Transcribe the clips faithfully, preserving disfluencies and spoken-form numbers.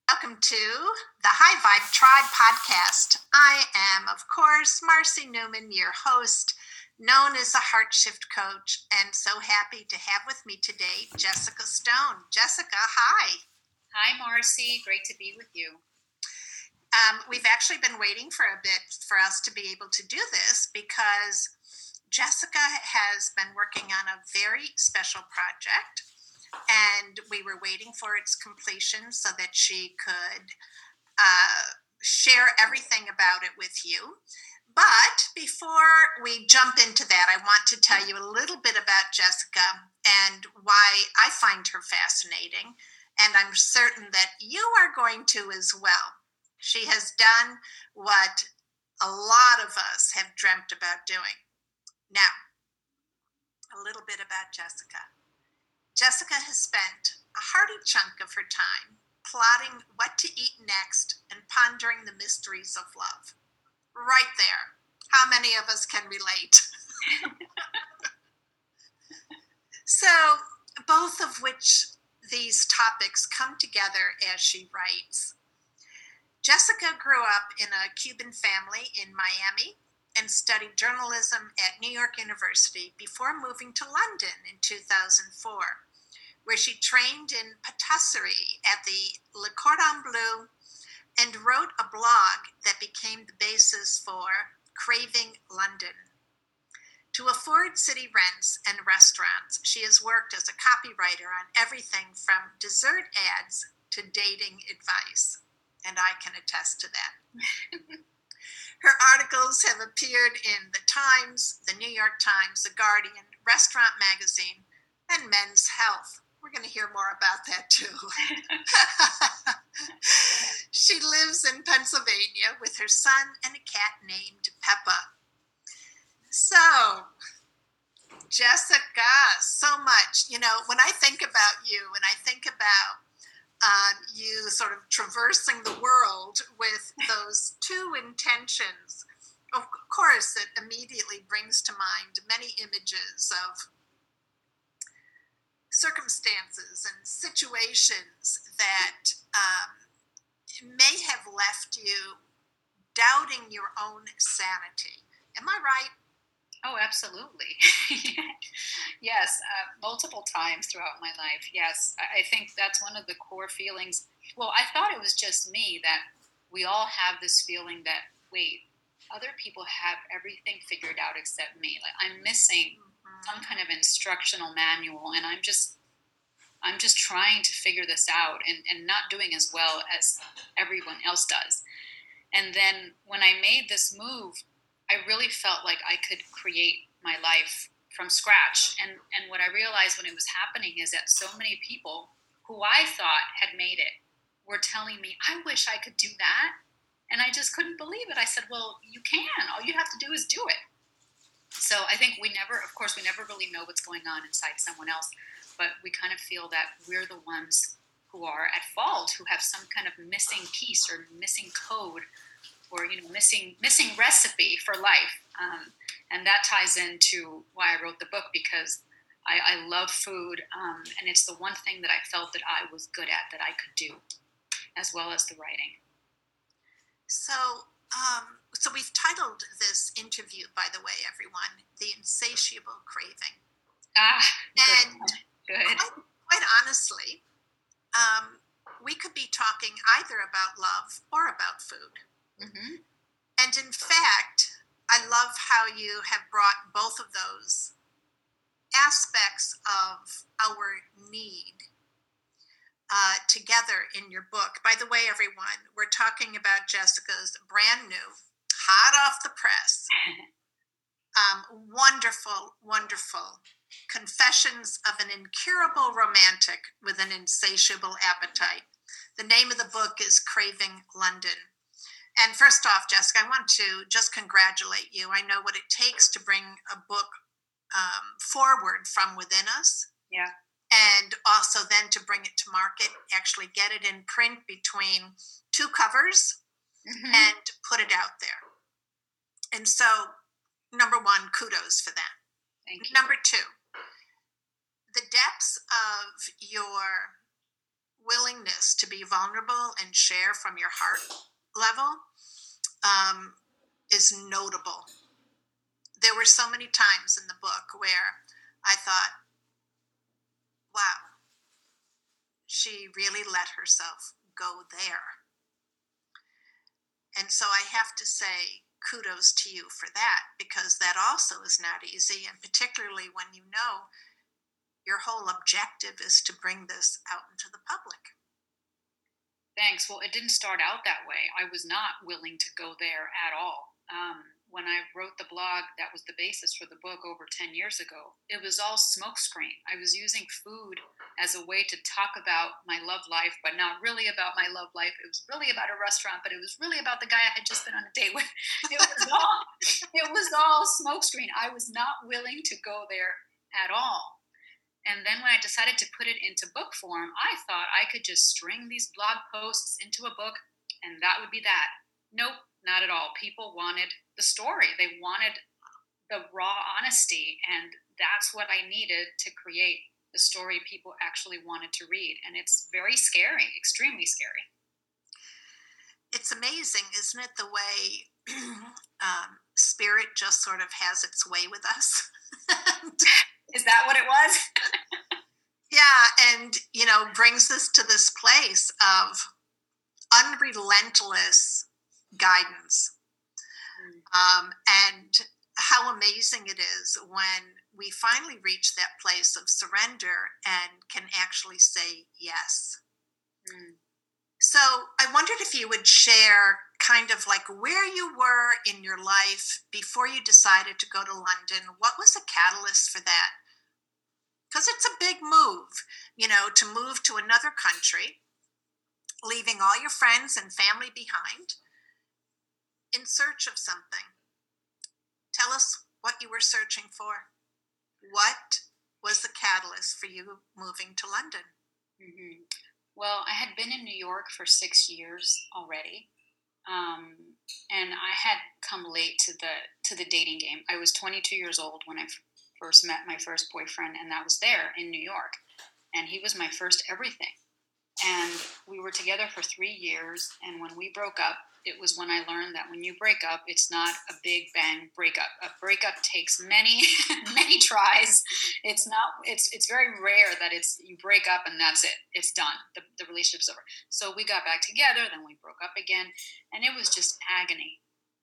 Welcome to the High Vibe Tribe podcast. I am, of course, Marcy Newman, your host, known as a Heart Shift Coach, and so happy to have with me today Jessica Stone. Jessica, hi. Hi, Marcy. Great to be with you. Um, we've actually been waiting for a bit for us to be able to do this because Jessica has been working on a very special project, and we were waiting for its completion so that she could uh, share everything about it with you. But before we jump into that, I want to tell you a little bit about Jessica and why I find her fascinating. And I'm certain that you are going to as well. She has done what a lot of us have dreamt about doing. Now, a little bit about Jessica. Jessica has spent a hearty chunk of her time plotting what to eat next and pondering the mysteries of love. Right there. How many of us can relate? So, both of which these topics come together as she writes. Jessica grew up in a Cuban family in Miami and studied journalism at New York University before moving to London in two thousand four, where she trained in patisserie at the Le Cordon Bleu and wrote a blog that became the basis for Craving London. To afford city rents and restaurants, she has worked as a copywriter on everything from dessert ads to dating advice, and I can attest to that. Her articles have appeared in The Times, The New York Times, The Guardian, Restaurant Magazine, and Men's Health. We're going to hear more about that too. She lives in Pennsylvania with her son and a cat named Peppa. So, Jessica, so much. You know, when I think about you and I think about um, you sort of traversing the world with those two intentions, of course, it immediately brings to mind many images of circumstances and situations that um, may have left you doubting your own sanity. Am I right? Oh, absolutely. Yes, uh, multiple times throughout my life. Yes, I, I think that's one of the core feelings. Well, I thought it was just me that we all have this feeling that, wait, other people have everything figured out except me. Like I'm missing some kind of instructional manual, and I'm just I'm just trying to figure this out and, and not doing as well as everyone else does. And then when I made this move, I really felt like I could create my life from scratch. And and what I realized when it was happening is that so many people who I thought had made it were telling me, I wish I could do that. And I just couldn't believe it. I said, well, you can. All you have to do is do it. So I think we never, of course, we never really know what's going on inside someone else, but we kind of feel that we're the ones who are at fault, who have some kind of missing piece or missing code or you know missing missing recipe for life, um, and that ties into why I wrote the book because I, I love food, um, and it's the one thing that I felt that I was good at, that I could do, as well as the writing. So, um, so we've titled this interview, by the way, everyone, "The Insatiable Craving." Ah, good. And Good. quite, quite honestly, um, we could be talking either about love or about food. Mm-hmm. And in fact, I love how you have brought both of those aspects of our need uh, together in your book. By the way, everyone, we're talking about Jessica's brand new, hot off the press, um, wonderful, wonderful Confessions of an Incurable Romantic with an Insatiable Appetite. The name of the book is Craving London. And first off, Jessica, I want to just congratulate you. I know what it takes to bring a book um, forward from within us. Yeah. And also then to bring it to market, actually get it in print between two covers mm-hmm. and put it out there. And so, number one, kudos for that. Thank you. Number two, the depths of your willingness to be vulnerable and share from your heart level um, is notable. There were so many times in the book where I thought, wow, she really let herself go there. And so I have to say kudos to you for that, because that also is not easy, and particularly when you know your whole objective is to bring this out into the public. Thanks. Well, it didn't start out that way. I was not willing to go there at all. Um, when I wrote the blog that was the basis for the book over ten years ago, it was all smokescreen. I was using food as a way to talk about my love life, but not really about my love life. It was really about a restaurant, but it was really about the guy I had just been on a date with. It was all, it was all smokescreen. I was not willing to go there at all. And then when I decided to put it into book form, I thought I could just string these blog posts into a book and that would be that. Nope, not at all. People wanted the story. They wanted the raw honesty, and that's what I needed to create the story people actually wanted to read. And it's very scary, extremely scary. It's amazing, isn't it, the way um, spirit just sort of has its way with us? Is that what it was? Yeah, and, you know, brings us to this place of unrelentless guidance. Mm. Um, and how amazing it is when we finally reach that place of surrender and can actually say yes. Mm. So I wondered if you would share kind of like where you were in your life before you decided to go to London. What was the catalyst for that? Because it's a big move, you know, to move to another country, leaving all your friends and family behind in search of something. Tell us what you were searching for. What was the catalyst for you moving to London? Mm-hmm. Well, I had been in New York for six years already, um, and I had come late to the to the dating game. I was twenty-two years old when I first met my first boyfriend, and that was there in New York, and he was my first everything. And we were together for three years, and when we broke up, it was when I learned that when you break up, it's not a big bang breakup. A breakup takes many, many tries. It's not. It's it's very rare that it's you break up and that's it. It's done. The the relationship's over. So we got back together, then we broke up again, and it was just agony.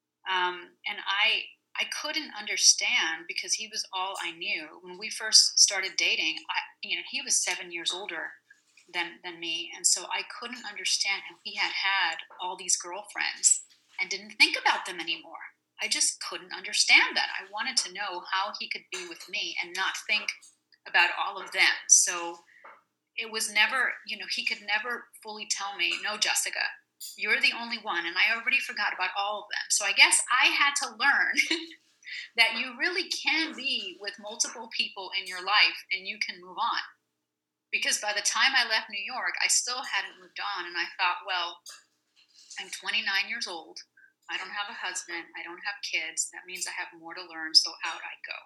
Um, and I I couldn't understand because he was all I knew. When we first started dating, I you know he was seven years older than than me, and so I couldn't understand how he had had all these girlfriends and didn't think about them anymore. I just couldn't understand that. I wanted to know how he could be with me and not think about all of them. So it was never, you know, he could never fully tell me, no, Jessica, you're the only one, and I already forgot about all of them. So I guess I had to learn that you really can be with multiple people in your life and you can move on. Because by the time I left New York, I still hadn't moved on. And I thought, well, I'm twenty-nine years old. I don't have a husband. I don't have kids. That means I have more to learn. So out I go.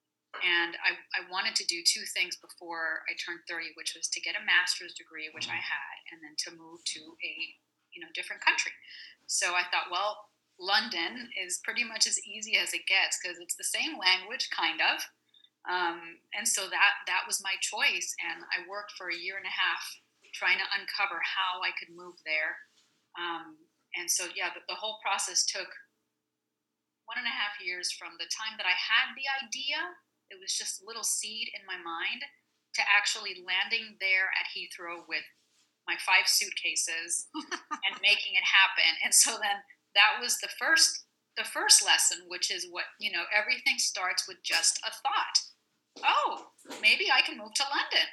And I, I wanted to do two things before I turned thirty, which was to get a master's degree, which I had, and then to move to a you know different country. So I thought, well, London is pretty much as easy as it gets because it's the same language, kind of. Um, and so that, that was my choice. And I worked for a year and a half trying to uncover how I could move there. Um, and so, yeah, the, the whole process took one and a half years from the time that I had the idea. It was just a little seed in my mind to actually landing there at Heathrow with my five suitcases and making it happen. And so then that was the first, the first lesson, which is what, you know, everything starts with just a thought. Oh, maybe I can move to London.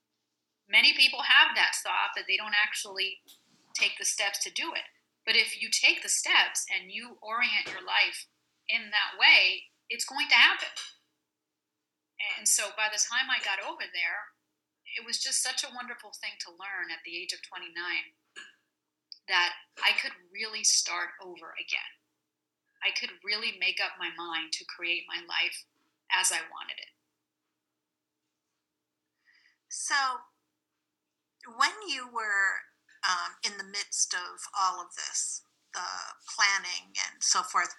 Many people have that thought that they don't actually take the steps to do it. But if you take the steps and you orient your life in that way, it's going to happen. And so by the time I got over there, it was just such a wonderful thing to learn at the age of twenty-nine that I could really start over again. I could really make up my mind to create my life as I wanted it. So when you were um, in the midst of all of this, the planning and so forth,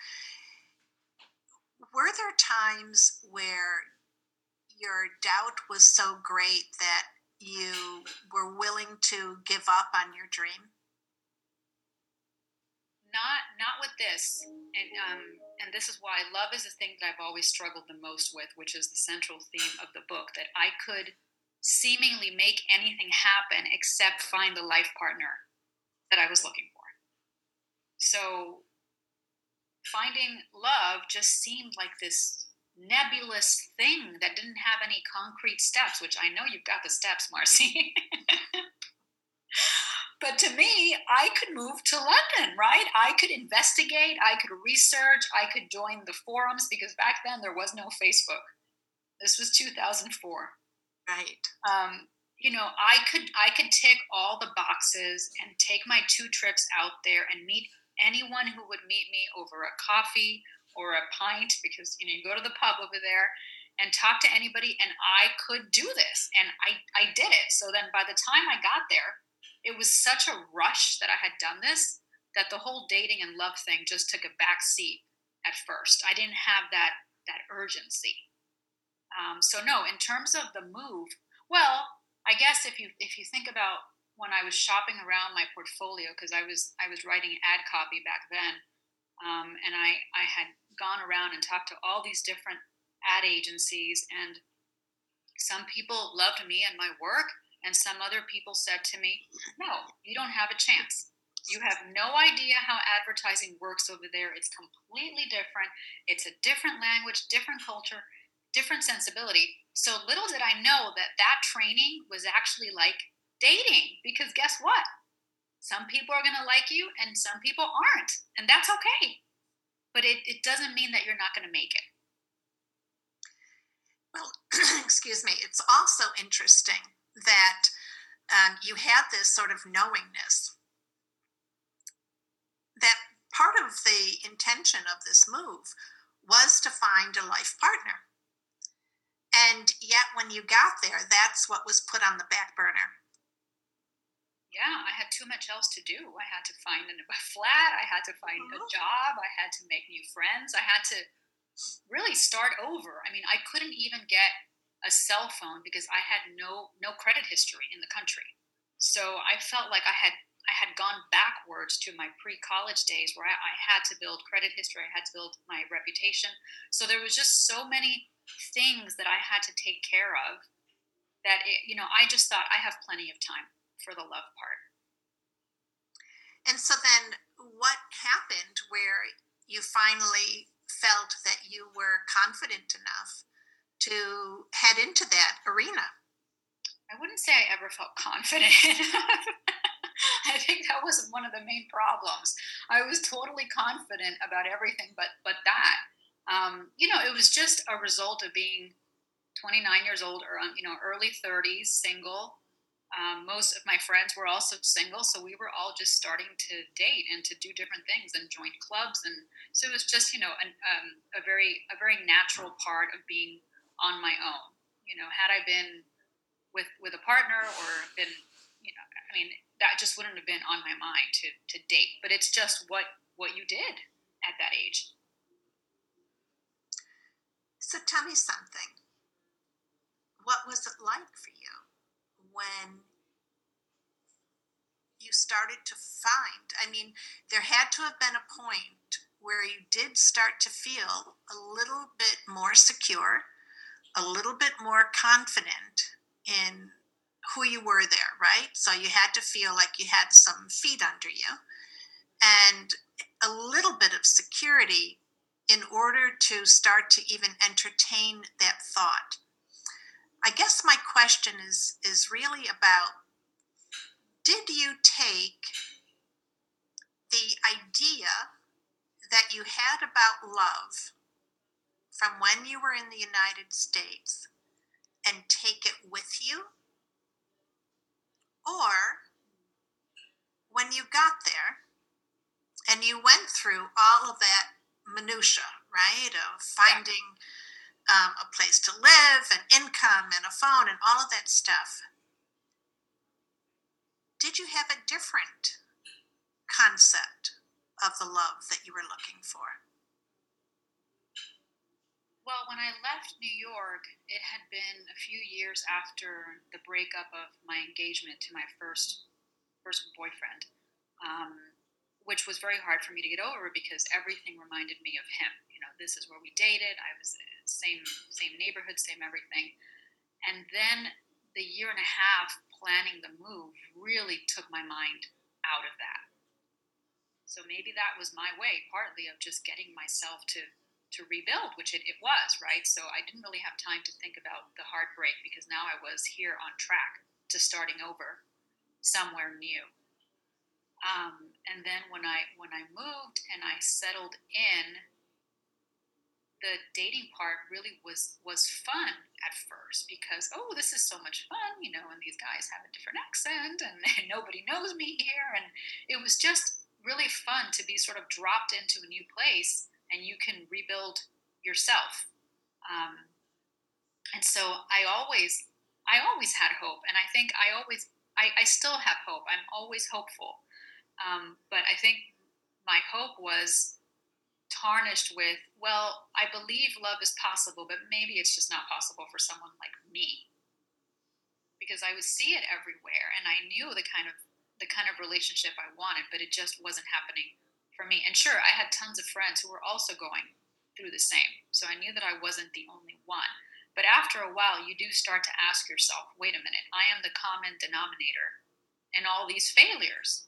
were there times where your doubt was so great that you were willing to give up on your dream? Not not with this, and um, and this is why love is the thing that I've always struggled the most with, which is the central theme of the book. That I could seemingly make anything happen except find the life partner that I was looking for. So finding love just seemed like this nebulous thing that didn't have any concrete steps, which I know you've got the steps, Marcy. But to me, I could move to London, right? I could investigate, I could research, I could join the forums, because back then there was no Facebook. This was two thousand four. Right. Um, you know, I could I could tick all the boxes and take my two trips out there and meet anyone who would meet me over a coffee or a pint, because you know you go to the pub over there and talk to anybody, and I could do this, and I I did it. So then by the time I got there, it was such a rush that I had done this, that the whole dating and love thing just took a back seat at first. I didn't have that that urgency. Um, so no, in terms of the move, well, I guess if you if you think about when I was shopping around my portfolio, because I was I was writing ad copy back then, um, and I I had gone around and talked to all these different ad agencies, and some people loved me and my work, and some other people said to me, "No, you don't have a chance. You have no idea how advertising works over there. It's completely different. It's a different language, different culture, different sensibility." So little did I know that that training was actually like dating, because guess what? Some people are going to like you and some people aren't, and that's okay. But it, it doesn't mean that you're not going to make it. Well, excuse me. It's also interesting that um, you had this sort of knowingness that part of the intention of this move was to find a life partner. And yet, when you got there, that's what was put on the back burner. Yeah, I had too much else to do. I had to find a flat. I had to find a job. I had to make new friends. I had to really start over. I mean, I couldn't even get a cell phone because I had no no credit history in the country. So I felt like I had I had gone backwards to my pre-college days, where I, I had to build credit history. I had to build my reputation. So there was just so many things that I had to take care of that it, you know I just thought I have plenty of time for the love part. And so then, what happened where you finally felt that you were confident enough to head into that arena? I wouldn't say I ever felt confident. I think that was one of the main problems. I was totally confident about everything, but but that, um, you know, it was just a result of being twenty-nine years old, or um, you know, early thirties, single. Um, most of my friends were also single, so we were all just starting to date and to do different things and join clubs, and so it was just, you know, an, um, a very a very natural part of being on my own. You know, had I been with with a partner or been, you know, I mean, that just wouldn't have been on my mind to to date. But it's just what what you did at that age. So tell me something. What was it like for you when you started to find? I mean, there had to have been a point where you did start to feel a little bit more secure, a little bit more confident in who you were there, right? So you had to feel like you had some feet under you and a little bit of security in order to start to even entertain that thought. I guess my question is is really about, did you take the idea that you had about love from when you were in the United States and take it with you? Or when you got there and you went through all of that minutia, right, of Yeah. finding um, a place to live and income and a phone and all of that stuff, did you have a different concept of the love that you were looking for? Well, when I left New York, it had been a few years after the breakup of my engagement to my first first boyfriend, um, which was very hard for me to get over because everything reminded me of him. You know, this is where we dated. I was same same neighborhood, same everything. And then the year and a half planning the move really took my mind out of that. So maybe that was my way, partly of just getting myself to to rebuild, which it, it was, right? So I didn't really have time to think about the heartbreak because now I was here on track to starting over somewhere new. Um, and then when I when I moved and I settled in, the dating part really was was fun at first because oh, this is so much fun, you know, and these guys have a different accent and, and nobody knows me here, and it was just really fun to be sort of dropped into a new place and you can rebuild yourself. Um, and so I always, I always had hope, and I think I always, I, I still have hope. I'm always hopeful, um, but I think my hope was tarnished with, well, I believe love is possible, but maybe it's just not possible for someone like me, because I would see it everywhere, and I knew the kind of the kind of relationship I wanted, but it just wasn't happening for me. And sure, I had tons of friends who were also going through the same. So I knew that I wasn't the only one. But after a while, you do start to ask yourself, wait a minute, I am the common denominator in all these failures.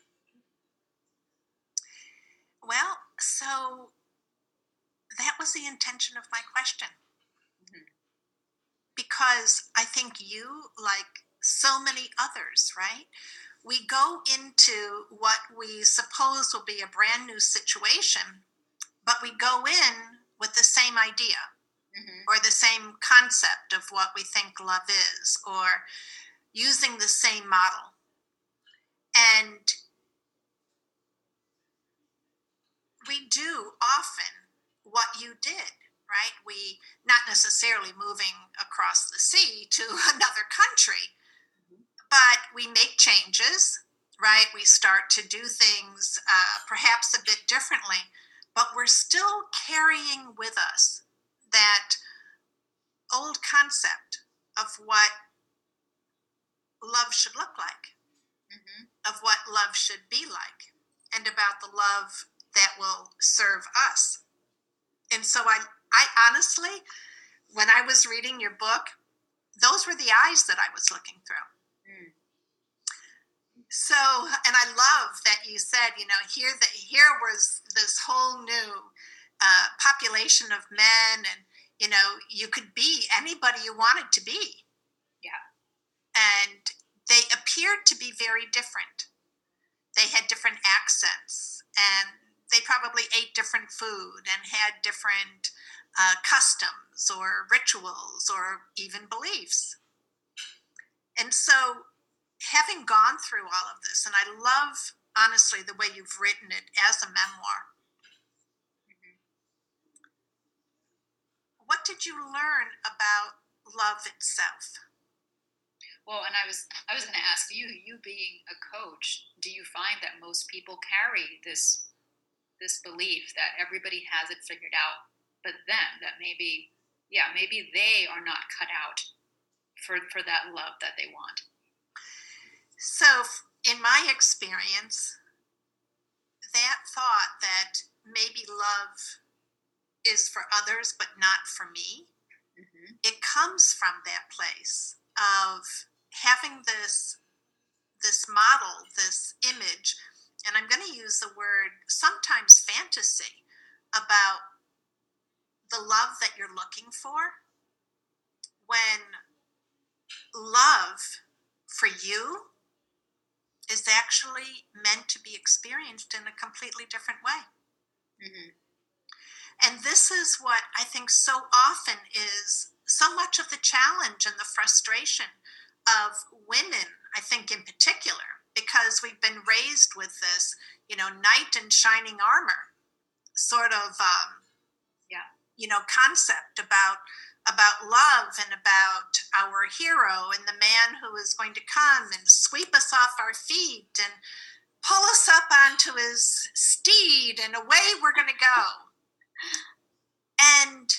Well, so that was the intention of my question. Mm-hmm. Because I think you, like so many others, right? We go into what we suppose will be a brand new situation, but we go in with the same idea, mm-hmm. or the same concept of what we think love is, or using the same model. And we do often what you did, right? We, not necessarily moving across the sea to another country, but we make changes, right? We start to do things uh, perhaps a bit differently, but we're still carrying with us that old concept of what love should look like, mm-hmm. of what love should be like, and about the love that will serve us. And so I, I honestly, when I was reading your book, those were the eyes that I was looking through. Mm. So, and I love that you said, you know, here that here was this whole new uh, population of men, and you know, you could be anybody you wanted to be. Yeah. And they appeared to be very different. They had different accents, and they probably ate different food and had different uh, customs or rituals or even beliefs. And so, having gone through all of this, and I love, honestly, the way you've written it as a memoir, mm-hmm. what did you learn about love itself? Well, and I was I was going to ask you, you being a coach, do you find that most people carry this this belief that everybody has it figured out, but them, that maybe, yeah, maybe they are not cut out for, for that love that they want? So, in my experience, that thought that maybe love is for others but not for me, mm-hmm. it comes from that place of having this this model, this image, and I'm going to use the word sometimes fantasy, about the love that you're looking for, when love for you is actually meant to be experienced in a completely different way. Mm-hmm. And this is what I think so often is so much of the challenge and the frustration of women, I think in particular, because we've been raised with this, you know, knight in shining armor sort of, um, yeah. you know, concept about about love and about our hero and the man who is going to come and sweep us off our feet and pull us up onto his steed and away we're going to go. And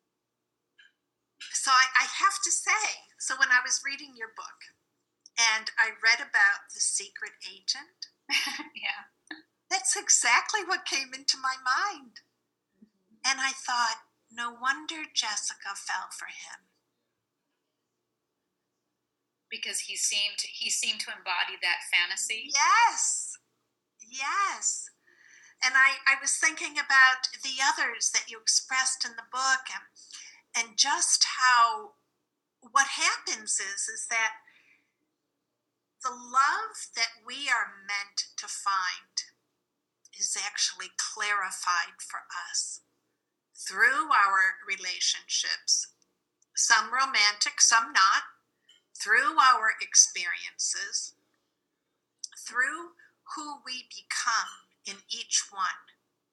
so I, I have to say, so when I was reading your book and I read about the secret agent, yeah, that's exactly what came into my mind. And I thought, no wonder Jessica fell for him. Because he seemed he seemed to embody that fantasy. Yes, yes. And I, I was thinking about the others that you expressed in the book, and, and just how what happens is, is that the love that we are meant to find is actually clarified for us through our relationships, some romantic, some not, through our experiences, through who we become in each one.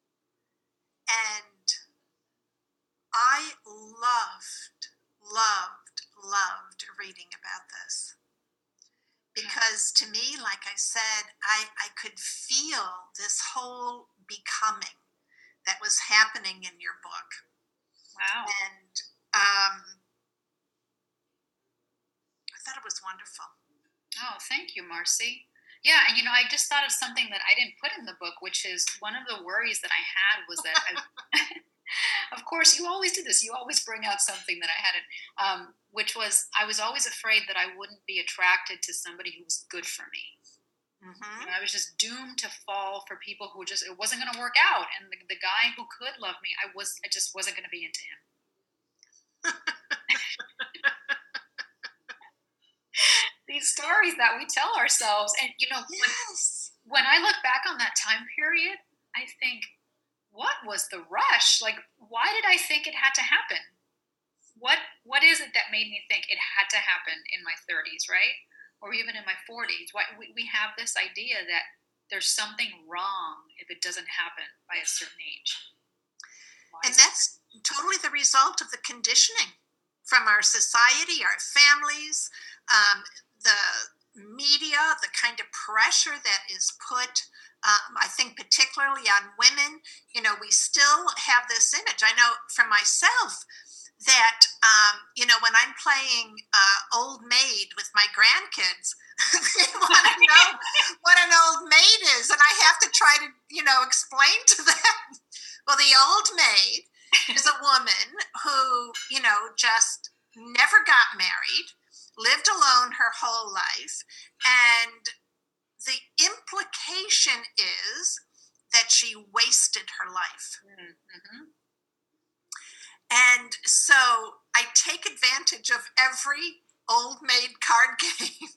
And I loved, loved, loved reading about this. Because to me, like I said, I, I could feel this whole becoming that was happening in your book. Wow. And um, I thought it was wonderful. Oh, thank you, Marcy. Yeah, and you know, I just thought of something that I didn't put in the book, which is one of the worries that I had was that, I, of course, you always do this. You always bring out something that I hadn't, um, which was I was always afraid that I wouldn't be attracted to somebody who was good for me. Mm-hmm. You know, I was just doomed to fall for people who just, it wasn't going to work out. And the, the guy who could love me, I was, I just wasn't going to be into him. These stories that we tell ourselves. And, you know, yes. when, when I look back on that time period, I think, what was the rush? Like, why did I think it had to happen? What What is it that made me think it had to happen in my thirties, right? Or even in my forties? Why, we, we have this idea that there's something wrong if it doesn't happen by a certain age. Why and that's it? Totally the result of the conditioning from our society, our families, um, the media, the kind of pressure that is put, um, I think particularly on women. You know, we still have this image. I know for myself that, um, you know, when I'm playing uh, old maid with my grandkids, they want to know what an old maid is. And I have to try to, you know, explain to them. Well, the old maid is a woman who, you know, just never got married, lived alone her whole life. And the implication is that she wasted her life. Mm-hmm. And so I take advantage of every old maid card game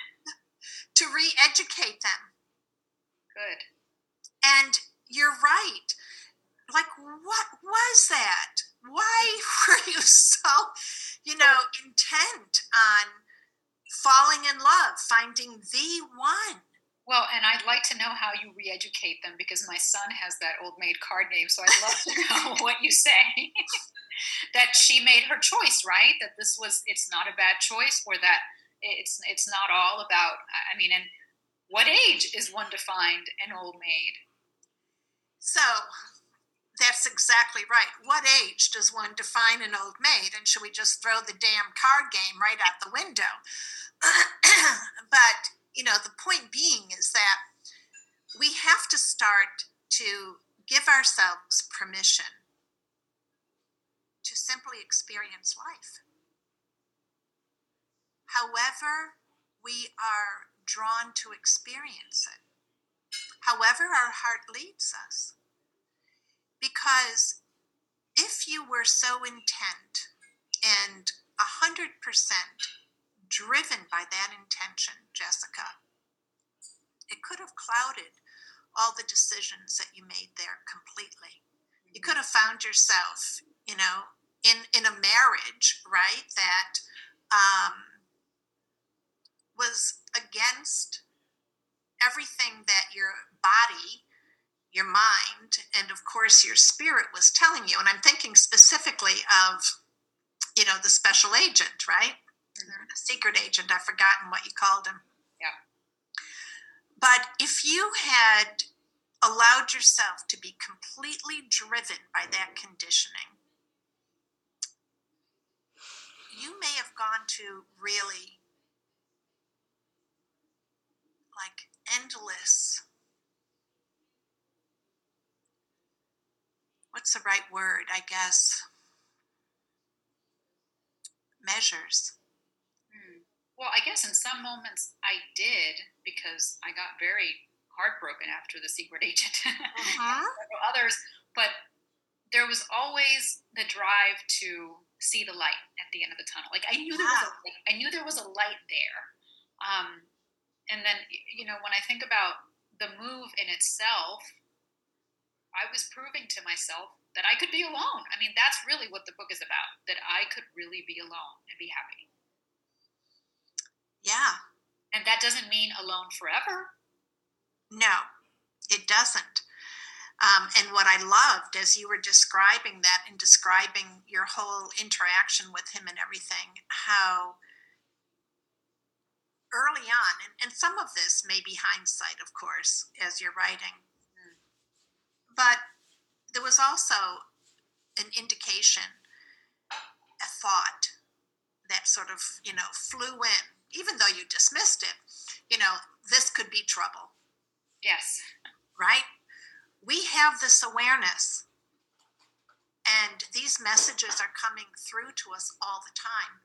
to re-educate them. Good. And you're right. Like, what was that? Why were you so, you know, intent on falling in love, finding the one? Well, and I'd like to know how you re-educate them, because my son has that old maid card game, so I'd love to know what you say. That she made her choice, right? That this was, it's not a bad choice, or that it's it's not all about, I mean, and what age is one to find an old maid? So, that's exactly right. What age does one define an old maid? And should we just throw the damn card game right out the window? But, you know, the point being is that we have to start to give ourselves permission to simply experience life. However we are drawn to experience it, however our heart leads us. Because if you were so intent and one hundred percent driven by that intention, Jessica, it could have clouded all the decisions that you made there completely. You could have found yourself, you know, in, in a marriage, right, that um, was against everything that your body, your mind, and of course your spirit was telling you. And I'm thinking specifically of, you know, the special agent, right? Mhm. The secret agent. I've forgotten what you called him. Yeah. But if you had allowed yourself to be completely driven by that conditioning, you may have gone to really like endless, what's the right word, I guess, measures. Hmm. Well, I guess in some moments I did because I got very heartbroken after The Secret Agent. Mm-hmm. Others, but there was always the drive to see the light at the end of the tunnel. Like I knew there was a, Yeah. like, I knew there was a light there. Um, and then you know when I think about the move in itself, I was proving to myself that I could be alone. I mean, that's really what the book is about. That I could really be alone and be happy. Yeah. And that doesn't mean alone forever. No, it doesn't. Um, and what I loved as you were describing that and describing your whole interaction with him and everything, how early on, and, and some of this may be hindsight, of course, as you're writing, Mm. but there was also an indication, a thought that sort of, you know, flew in, even though you dismissed it, you know, this could be trouble, Yes. right? We have this awareness, and these messages are coming through to us all the time.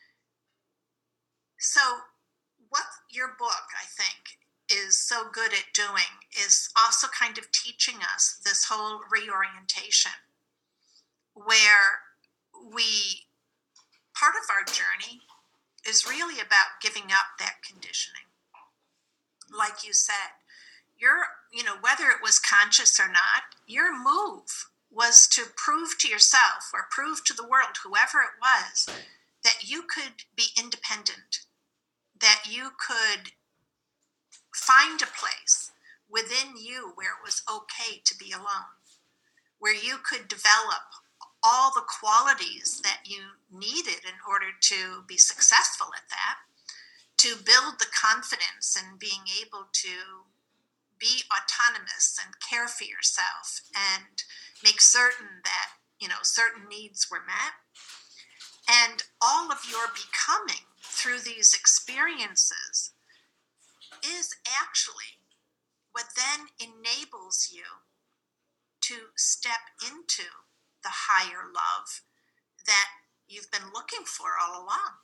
So, what your book, I think, is so good at doing is also kind of teaching us this whole reorientation where we, part of our journey is really about giving up that conditioning. Like you said, your, you know, whether it was conscious or not, your move was to prove to yourself or prove to the world, whoever it was, that you could be independent, that you could find a place within you where it was okay to be alone, where you could develop all the qualities that you needed in order to be successful at that, to build the confidence and being able to be autonomous and care for yourself and make certain that, you know, certain needs were met. And all of your becoming through these experiences is actually what then enables you to step into the higher love that you've been looking for all along.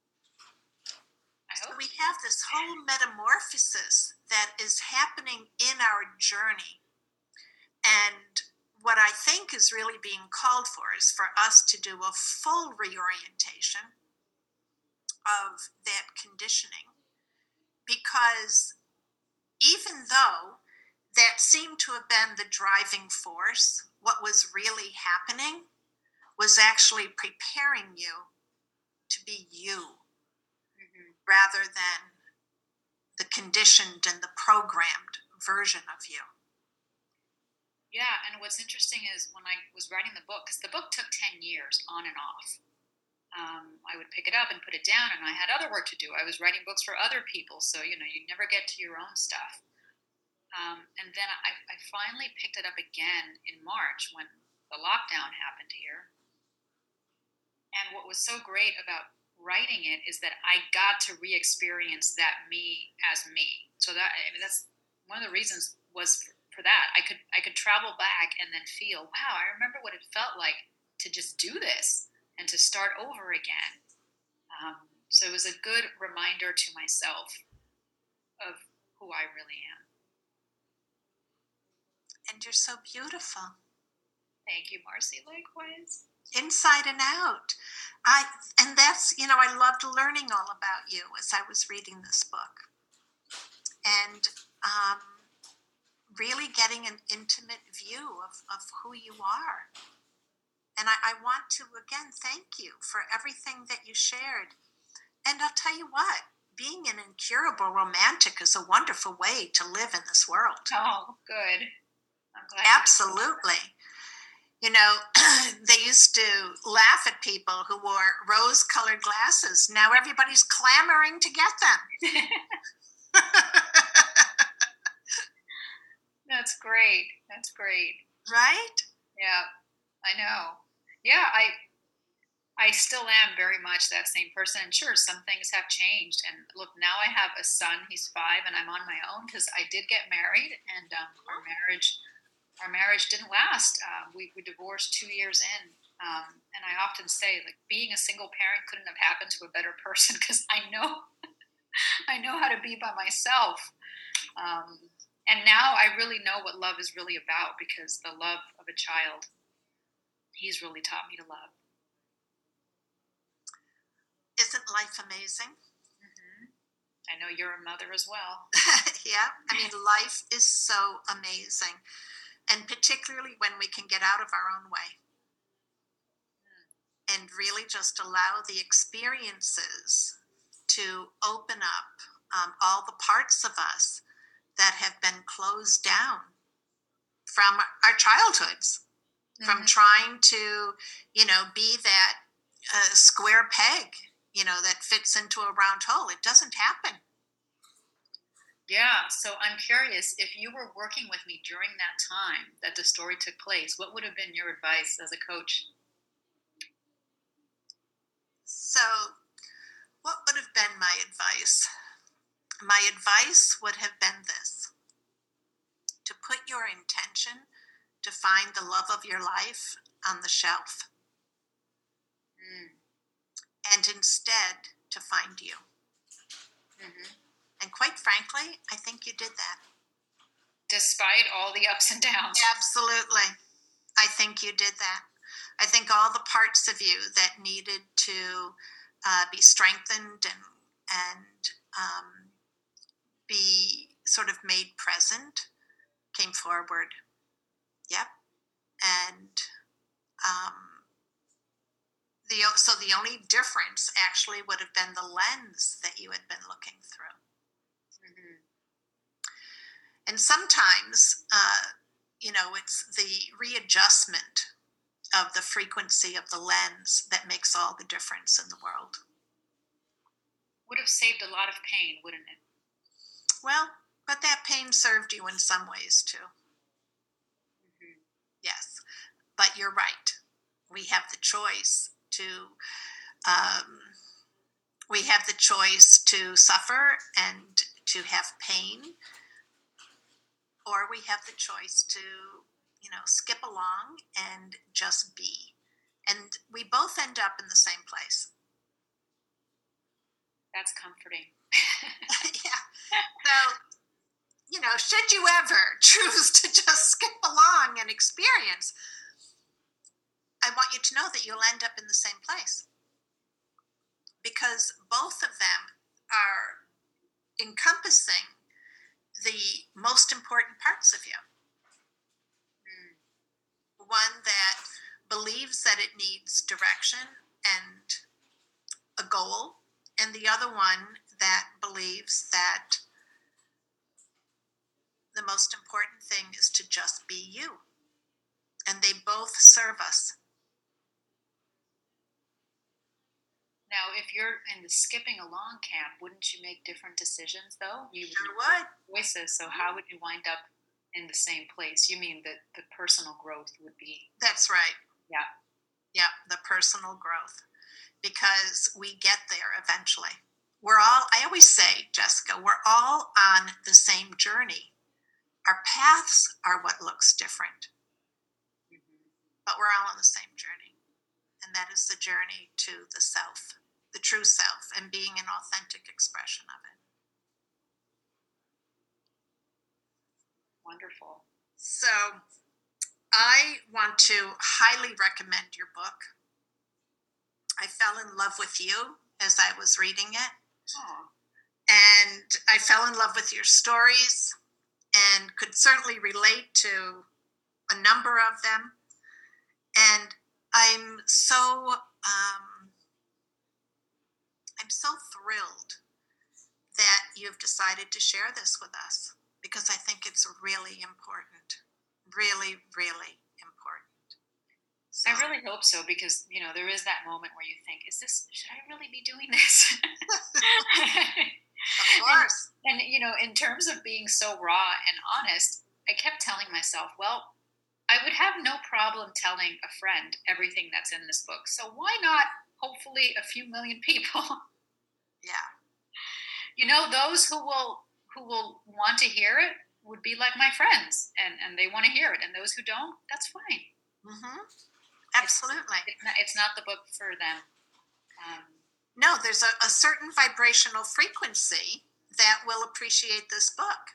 I So hope. we have this whole metamorphosis that is happening in our journey. And what I think is really being called for is for us to do a full reorientation of that conditioning, because even though that seemed to have been the driving force, what was really happening was actually preparing you to be you, Mm-hmm. rather than the conditioned and the programmed version of you. Yeah, and what's interesting is when I was writing the book, because the book took ten years on and off. Um, I would pick it up and put it down, and I had other work to do. I was writing books for other people, so you know you never get to your own stuff. Um, and then I, I finally picked it up again in March when the lockdown happened here. And what was so great about writing it is that I got to re-experience that me as me. So that I mean, that's one of the reasons was for, for that. I could I could travel back and then feel, wow, I remember what it felt like to just do this and to start over again. Um, so it was a good reminder to myself of who I really am. And you're so beautiful. Thank you, Marcy. Likewise. Inside and out. I and that's, you know, I loved learning all about you as I was reading this book. And um, really getting an intimate view of, of who you are. And I, I want to again thank you for everything that you shared. And I'll tell you what, being an incurable romantic is a wonderful way to live in this world. Oh, good. I'm glad. Absolutely. You know, they used to laugh at people who wore rose colored glasses. Now everybody's clamoring to get them. That's great. That's great. Right? Yeah, I know. Yeah, I I still am very much that same person. And sure, some things have changed. And look, now I have a son. He's five, and I'm on my own because I did get married, and um, our marriage our marriage didn't last. Uh, we, we divorced two years in. Um, and I often say, like, being a single parent couldn't have happened to a better person because I know I know how to be by myself. Um, and now I really know what love is really about because the love of a child, he's really taught me to love. Isn't life amazing? Mm-hmm. I know you're a mother as well. Yeah, I mean, life is so amazing. And particularly when we can get out of our own way and really just allow the experiences to open up um, all the parts of us that have been closed down from our childhoods, mm-hmm. from trying to, you know, be that uh, square peg, you know, that fits into a round hole. It doesn't happen. Yeah, so I'm curious, if you were working with me during that time that the story took place, what would have been your advice as a coach? So, what would have been my advice? My advice would have been this: to put your intention to find the love of your life on the shelf, mm. and instead to find you. Mm-hmm. And quite frankly, I think you did that. Despite all the ups and downs. Absolutely. I think you did that. I think all the parts of you that needed to uh, be strengthened and, and um, be sort of made present came forward. Yep. And um, the so the only difference actually would have been the lens that you had been looking through. Mm-hmm. And sometimes, uh, you know, it's the readjustment of the frequency of the lens that makes all the difference in the world. Would have saved a lot of pain, wouldn't it? Well, but that pain served you in some ways too. Mm-hmm. Yes, but you're right. We have the choice to um, we have the choice to suffer and to have pain, or we have the choice to, you know, skip along and just be. And we both end up in the same place. That's comforting. Yeah. So, you know, should you ever choose to just skip along and experience, I want you to know that you'll end up in the same place. Because both of them are encompassing the most important parts of you. Mm. One that believes that it needs direction and a goal, and the other one that believes that the most important thing is to just be you. And they both serve us. Now, if you're in the skipping along camp, wouldn't you make different decisions, though? You sure would. Choices, so how would you wind up in the same place? You mean that the personal growth would be... That's right. Yeah. Yeah, the personal growth. Because we get there eventually. We're all, I always say, Jessica, we're all on the same journey. Our paths are what looks different. Mm-hmm. But we're all on the same journey. And that is the journey to the self, the true self, and being an authentic expression of it. Wonderful. So I want to highly recommend your book. I fell in love with you as I was reading it. Aww. And I fell in love with your stories and could certainly relate to a number of them. And I'm so um, I'm so thrilled that you've decided to share this with us, because I think it's really important, really, really important. So, I really hope so because, you know, there is that moment where you think, is this, should I really be doing this? of and, course. and, you know, in terms of being so raw and honest, I kept telling myself, well, I would have no problem telling a friend everything that's in this book. So why not, hopefully, a few million people? Yeah. You know, those who will who will want to hear it would be like my friends, and and they want to hear it, and those who don't, that's fine. Mm-hmm. It's Absolutely. it's not, it's not the book for them. Um, No, there's a, a certain vibrational frequency that will appreciate this book.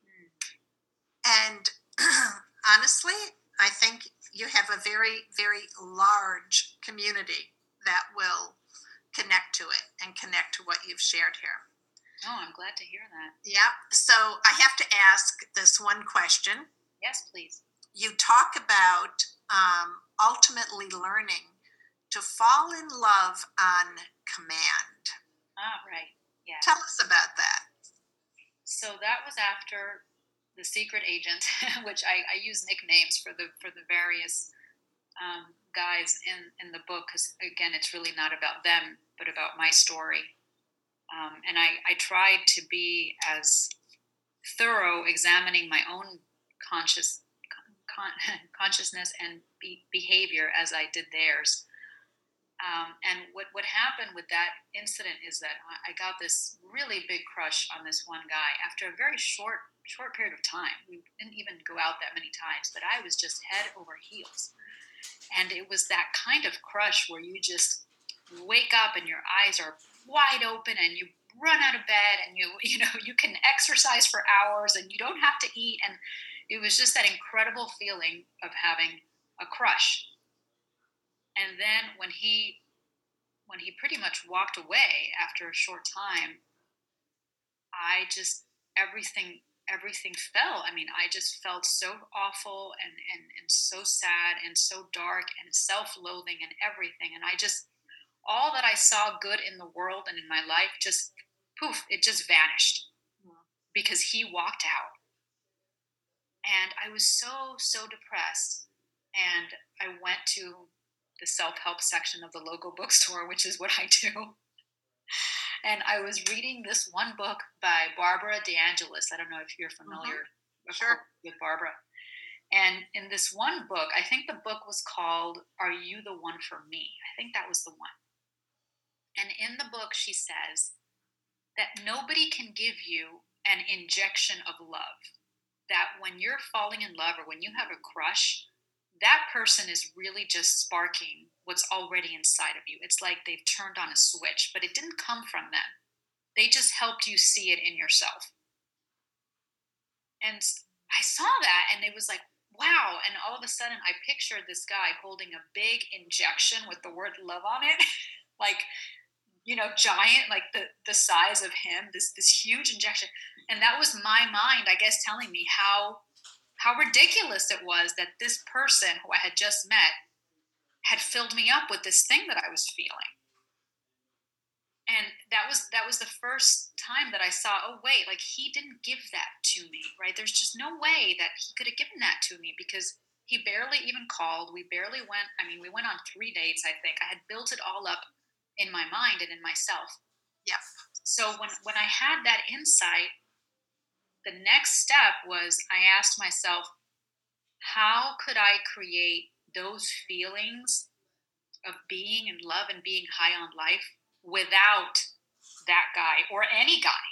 And honestly, I think you have a very, very large community that will connect to it and connect to what you've shared here. oh, I'm glad to hear that. Yeah. So I have to ask this one question. Yes, please. You talk about um, ultimately learning to fall in love on command. Ah, right. Yeah. Tell us about that. So that was after The Secret Agent, which I, I use nicknames for the for the various um, guys in in the book because again, it's really not about them, but about my story. Um, and I, I tried to be as thorough examining my own conscious con- consciousness and be- behavior as I did theirs. Um, and what, what happened with that incident is that I got this really big crush on this one guy after a very short short period of time. We didn't even go out that many times, but I was just head over heels. And it was that kind of crush where you just wake up and your eyes are wide open and you run out of bed and you you know you can exercise for hours and you don't have to eat, and it was just that incredible feeling of having a crush. And then when he when he pretty much walked away after a short time, I just everything everything fell. I mean, I just felt so awful and and and so sad and so dark and self-loathing and everything. And I just all that I saw good in the world and in my life just poof, it just vanished because he walked out. And I was so so depressed. And I went to the self-help section of the local bookstore, which is what I do. And I was reading this one book by Barbara DeAngelis. I don't know if you're familiar mm-hmm. Sure. with Barbara. And in this one book, I think the book was called Are You the One for Me? I think that was the one. And in the book, she says that nobody can give you an injection of love. That when you're falling in love or when you have a crush, that person is really just sparking what's already inside of you. It's like they've turned on a switch, but it didn't come from them. They just helped you see it in yourself. And I saw that and it was like, wow. And all of a sudden I pictured this guy holding a big injection with the word love on it. Like, you know, giant, like the, the size of him, this, this huge injection. And that was my mind, I guess, telling me how how ridiculous it was that this person who I had just met had filled me up with this thing that I was feeling. And that was that was the first time that I saw, oh wait, like he didn't give that to me, right? There's just no way that he could have given that to me because he barely even called. We barely went, I mean, we went on three dates, I think. I had built it all up in my mind and in myself. Yeah. So when when I had that insight, the next step was I asked myself, how could I create those feelings of being in love and being high on life without that guy or any guy?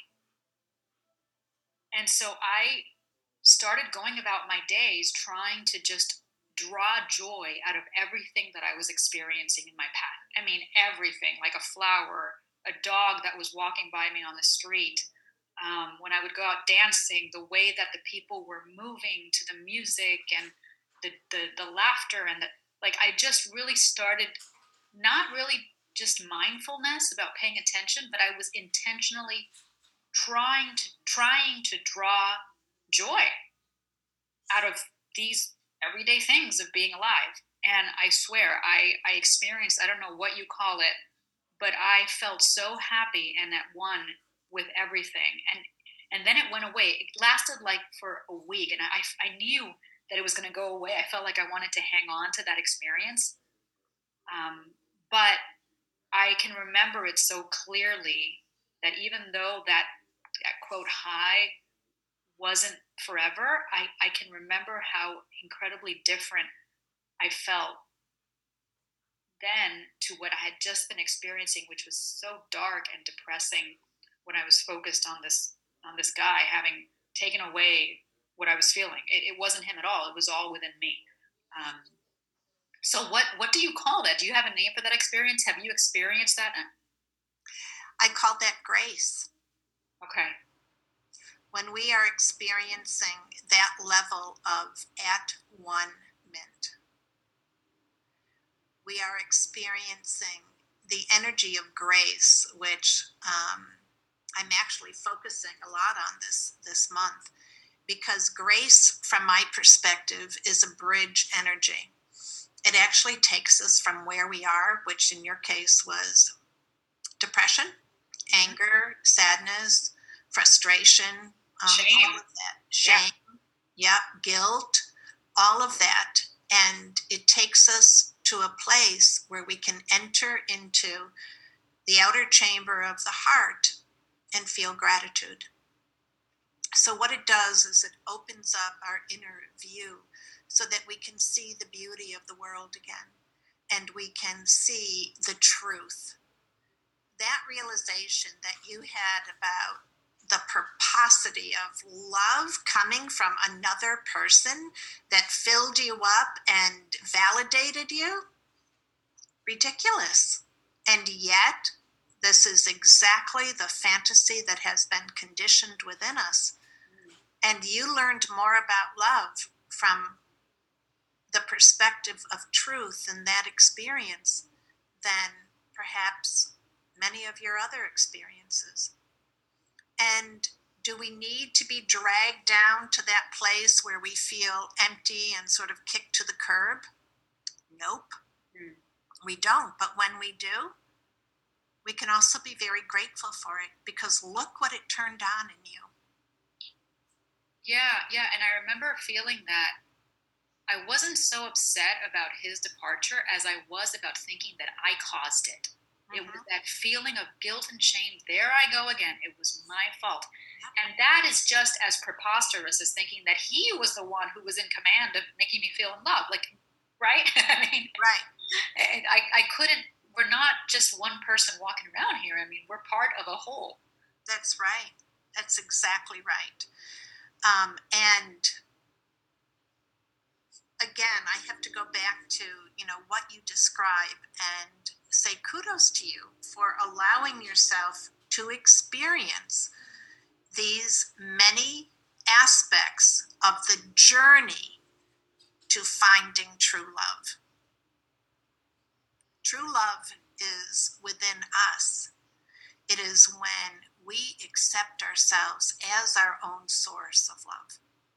And so I started going about my days trying to just draw joy out of everything that I was experiencing in my path. I mean, everything, like a flower, a dog that was walking by me on the street. Um, when I would go out dancing, the way that the people were moving to the music and the, the, the laughter and the, like, I just really started not really just mindfulness about paying attention, but I was intentionally trying to, trying to draw joy out of these everyday things of being alive. And I swear, I, I experienced, I don't know what you call it, but I felt so happy and at one with everything. And and then it went away. It lasted like for a week. And I, I knew that it was going to go away. I felt like I wanted to hang on to that experience. Um, but I can remember it so clearly that even though that, that quote high wasn't forever, I, I can remember how incredibly different I felt then to what I had just been experiencing, which was so dark and depressing when I was focused on this on this guy having taken away what I was feeling. It, it wasn't him at all. It was all within me. Um, so what what do you call that? Do you have a name for that experience? Have you experienced that? I call that grace. Okay. When we are experiencing that level of at one mint, we are experiencing the energy of grace, which um, I'm actually focusing a lot on this this month, because grace, from my perspective, is a bridge energy. It actually takes us from where we are, which in your case was depression, anger, sadness, frustration, um, Shame. all of that, shame, yeah. Yep, guilt, all of that. And it takes us to a place where we can enter into the outer chamber of the heart and feel gratitude. So, what it does is it opens up our inner view so that we can see the beauty of the world again, and we can see the truth. That realization that you had about the purposity of love coming from another person that filled you up and validated you, ridiculous. And yet, this is exactly the fantasy that has been conditioned within us. And you learned more about love from the perspective of truth in that experience than perhaps many of your other experiences. And do we need to be dragged down to that place where we feel empty and sort of kicked to the curb? Nope, Mm. we don't. But when we do, we can also be very grateful for it, because look what it turned on in you. Yeah, yeah. And I remember feeling that I wasn't so upset about his departure as I was about thinking that I caused it. It was that feeling of guilt and shame. There I go again. It was my fault. And that is just as preposterous as thinking that he was the one who was in command of making me feel in love. Like, right? I mean, Right. I, I couldn't, we're not just one person walking around here. I mean, we're part of a whole. That's right. That's exactly right. Um, and again, I have to go back to, you know, what you describe and say kudos to you for allowing yourself to experience these many aspects of the journey to finding true love. True love is within us. It is when we accept ourselves as our own source of love.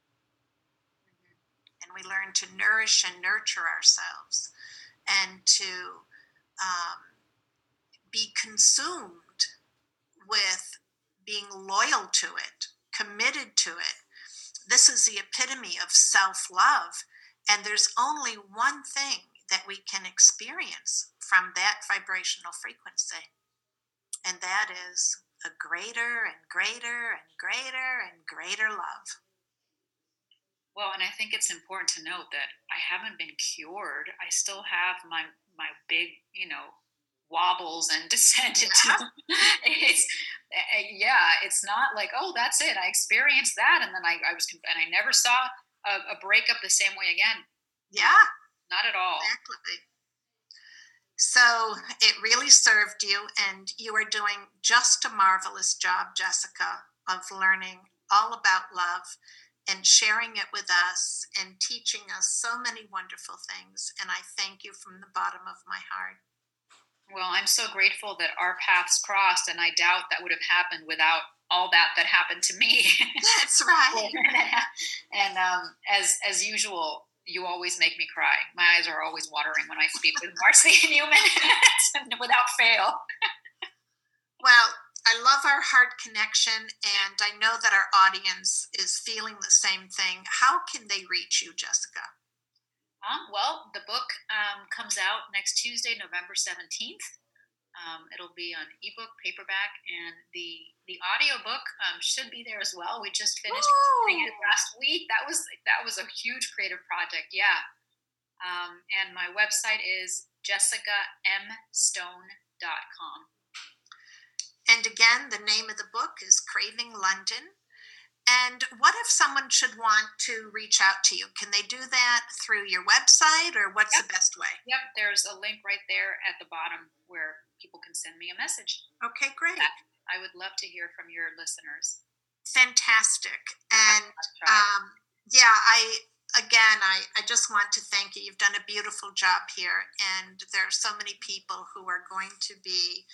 And we learn to nourish and nurture ourselves, and to um, be consumed with being loyal to it, committed to it. This is the epitome of self-love. And there's only one thing that we can experience from that vibrational frequency, and that is a greater and greater and greater and greater love. Well, and I think it's important to note that I haven't been cured. I still have my my big, you know, wobbles and descent into. Yeah. It's uh, yeah, it's not like, oh, that's it. I experienced that, and then I, I was, and I never saw a, a breakup the same way again. Yeah, Not at all. exactly. So it really served you, and you are doing just a marvelous job, Jessica, of learning all about love and sharing it with us and teaching us so many wonderful things. And I thank you from the bottom of my heart. Well, I'm so grateful that our paths crossed, and I doubt that would have happened without all that that happened to me. That's right. And um, as as usual, you always make me cry. My eyes are always watering when I speak with Marcy and Newman, without fail. Well, I love our heart connection, and I know that our audience is feeling the same thing. How can they reach you, Jessica? Um, well, the book um, comes out next Tuesday, November seventeenth. Um, it'll be on ebook, paperback, and the the audiobook um, should be there as well. We just finished recording it Ooh. last week. That was that was a huge creative project. Yeah. Um, and my website is jessica m stone dot com. And again, the name of the book is Craving London. And what if someone should want to reach out to you? Can they do that through your website, or what's Yep. the best way? Yep. There's a link right there at the bottom where people can send me a message. Okay, great. I would love to hear from your listeners. Fantastic. I And have to try. um, yeah, I again, I, I just want to thank you. You've done a beautiful job here, and there are so many people who are going to be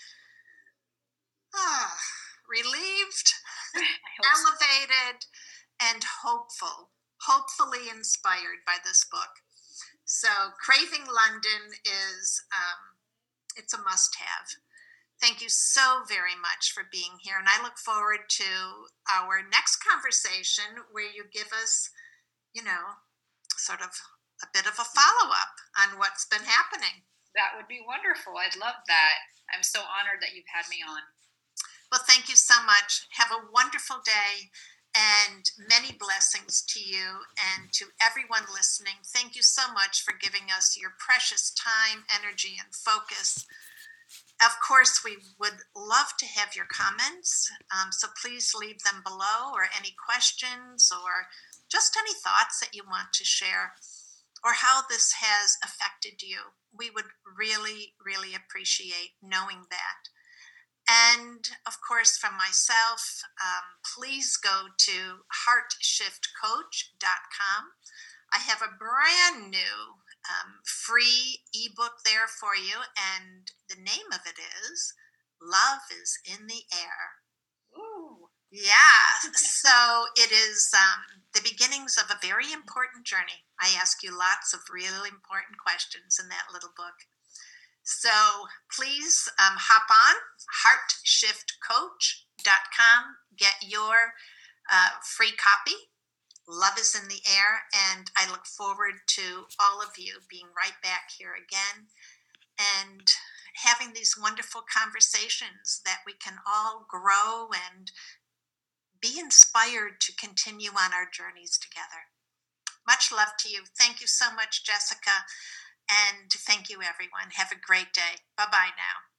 ah, relieved, I hope so. elevated, and hopeful, hopefully inspired by this book. So, Craving London is um, it's a must-have. Thank you so very much for being here, and I look forward to our next conversation where you give us, you know, sort of a bit of a follow-up on what's been happening. That would be wonderful. I'd love that. I'm so honored that you've had me on. Well, thank you so much. Have a wonderful day and many blessings to you and to everyone listening. Thank you so much for giving us your precious time, energy, and focus. Of course, we would love to have your comments, um, so please leave them below, or any questions, or just any thoughts that you want to share, or how this has affected you. We would really, really appreciate knowing that. And of course, from myself, um, please go to heart shift coach dot com. I have a brand new um, free ebook there for you, and the name of it is Love is in the Air. Ooh. Yeah, so it is um, the beginnings of a very important journey. I ask you lots of really important questions in that little book. So please um, hop on heart shift coach dot com, get your uh, free copy. Love is in the air, and I look forward to all of you being right back here again and having these wonderful conversations that we can all grow and be inspired to continue on our journeys together. Much love to you. Thank you so much, Jessica. And thank you, everyone. Have a great day. Bye bye now.